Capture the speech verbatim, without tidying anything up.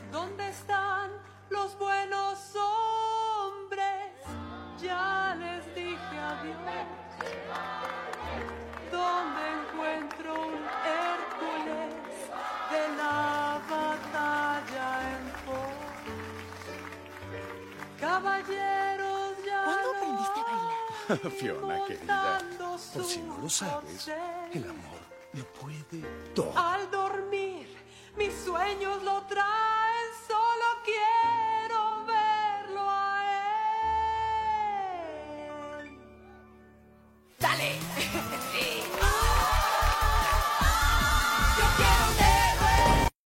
¿Dónde están los buenos hombres? Ya les dije adiós. ¿Dónde encuentro un Hércules de la batalla en pos? Caballeros, ya ¿Cuándo aprendiste a bailar? Fiona, querida, por si no lo sabes, el amor lo puede todo. Al dormir, mis sueños lo traen, solo quiero verlo a él. ¡Dale!